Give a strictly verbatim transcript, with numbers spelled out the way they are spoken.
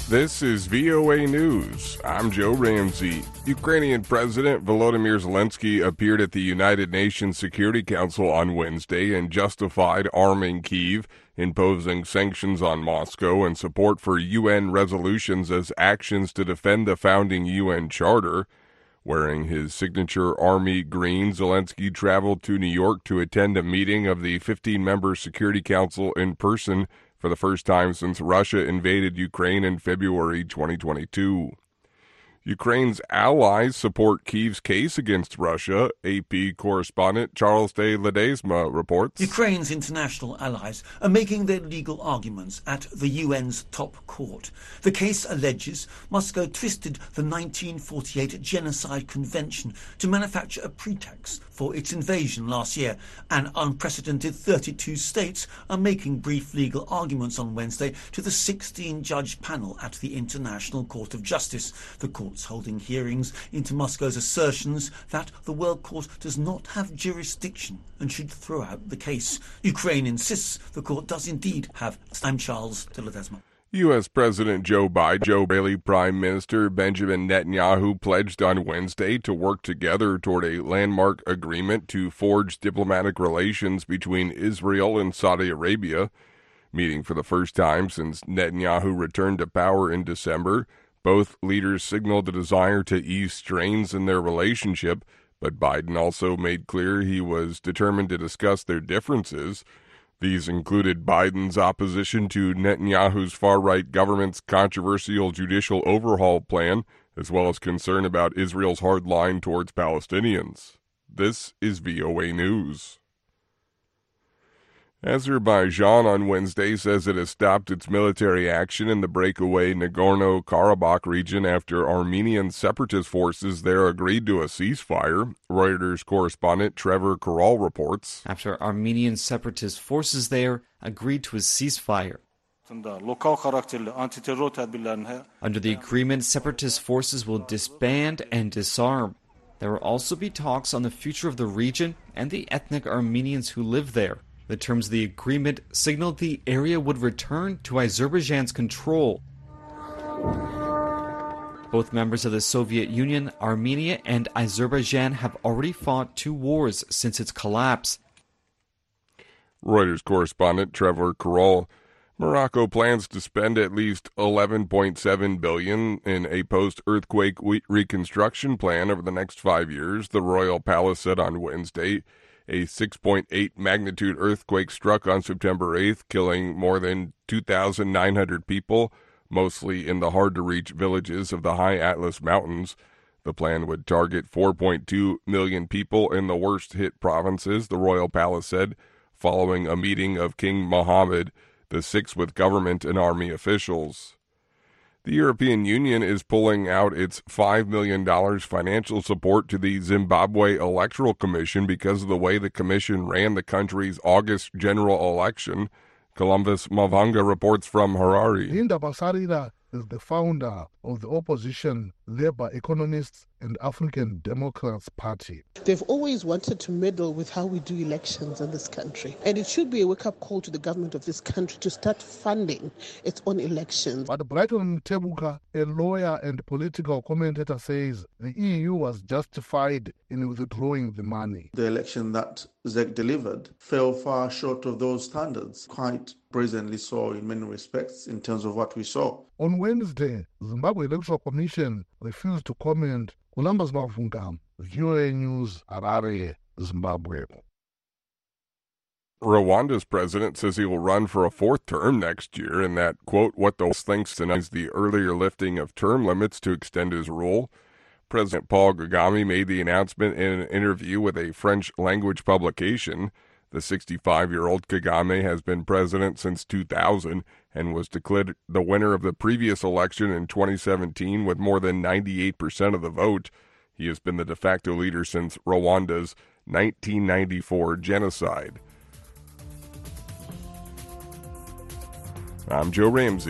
This is V O A News. I'm Joe Ramsey. Ukrainian President Volodymyr Zelensky appeared at the United Nations Security Council on Wednesday and justified arming Kyiv, imposing sanctions on Moscow and support for U N resolutions as actions to defend the founding U N Charter. Wearing his signature army green, Zelensky traveled to New York to attend a meeting of the fifteen-member Security Council in person for the first time since Russia invaded Ukraine in February twenty twenty-two. Ukraine's allies support Kyiv's case against Russia, A P correspondent Charles de Ledesma reports. Ukraine's international allies are making their legal arguments at the U N's top court. The case alleges Moscow twisted the nineteen forty-eight Genocide Convention to manufacture a pretext for its invasion last year. An unprecedented thirty-two states are making brief legal arguments on Wednesday to the sixteen-judge panel at the International Court of Justice. The court's holding hearings into Moscow's assertions that the World Court does not have jurisdiction and should throw out the case. Ukraine insists the court does indeed have. I'm Charles de Ledesma. U S. President Joe Biden, Joe Bailey Prime Minister Benjamin Netanyahu pledged on Wednesday to work together toward a landmark agreement to forge diplomatic relations between Israel and Saudi Arabia. Meeting for the first time since Netanyahu returned to power in December, both leaders signaled a desire to ease strains in their relationship, but Biden also made clear he was determined to discuss their differences. These included Biden's opposition to Netanyahu's far-right government's controversial judicial overhaul plan, as well as concern about Israel's hard line towards Palestinians. This is V O A News. Azerbaijan on Wednesday says it has stopped its military action in the breakaway Nagorno-Karabakh region after Armenian separatist forces there agreed to a ceasefire. Reuters correspondent Trevor Carroll reports. After Armenian separatist forces there agreed to a ceasefire. Under the agreement, separatist forces will disband and disarm. There will also be talks on the future of the region and the ethnic Armenians who live there. The terms of the agreement signaled the area would return to Azerbaijan's control. Both members of the Soviet Union, Armenia and Azerbaijan, have already fought two wars since its collapse. Reuters correspondent Trevor Carroll. Morocco plans to spend at least eleven point seven billion dollars in a post-earthquake reconstruction plan over the next five years, the royal palace said on Wednesday. A six point eight magnitude earthquake struck on September eighth, killing more than two thousand nine hundred people, mostly in the hard-to-reach villages of the high Atlas Mountains. The plan would target four point two million people in the worst-hit provinces, the royal palace said, following a meeting of King Mohammed the sixth with government and army officials. The European Union is pulling out its five million dollars financial support to the Zimbabwe Electoral Commission because of the way the commission ran the country's August general election. Columbus Mavanga reports from Harare. Linda Basarira is the founder of the opposition Labour Economists and African Democrats Party. They've always wanted to meddle with how we do elections in this country. And it should be a wake-up call to the government of this country to start funding its own elections. But Brighton Tebuka, a lawyer and political commentator, says the E U was justified in withdrawing the money. The election that Z E C delivered fell far short of those standards, quite brazenly so in many respects in terms of what we saw. On Wednesday, Zimbabwe Electoral Commission refused to comment. Columbus Mavunga, V O A News, Harare, Zimbabwe. Rwanda's president says he will run for a fourth term next year and that, quote, what the thinks tonight is the earlier lifting of term limits to extend his rule. President Paul Kagame made the announcement in an interview with a French-language publication. The sixty-five-year-old Kagame has been president since two thousand and was declared the winner of the previous election in twenty seventeen with more than ninety-eight percent of the vote. He has been the de facto leader since Rwanda's nineteen ninety-four genocide. I'm Joe Ramsey.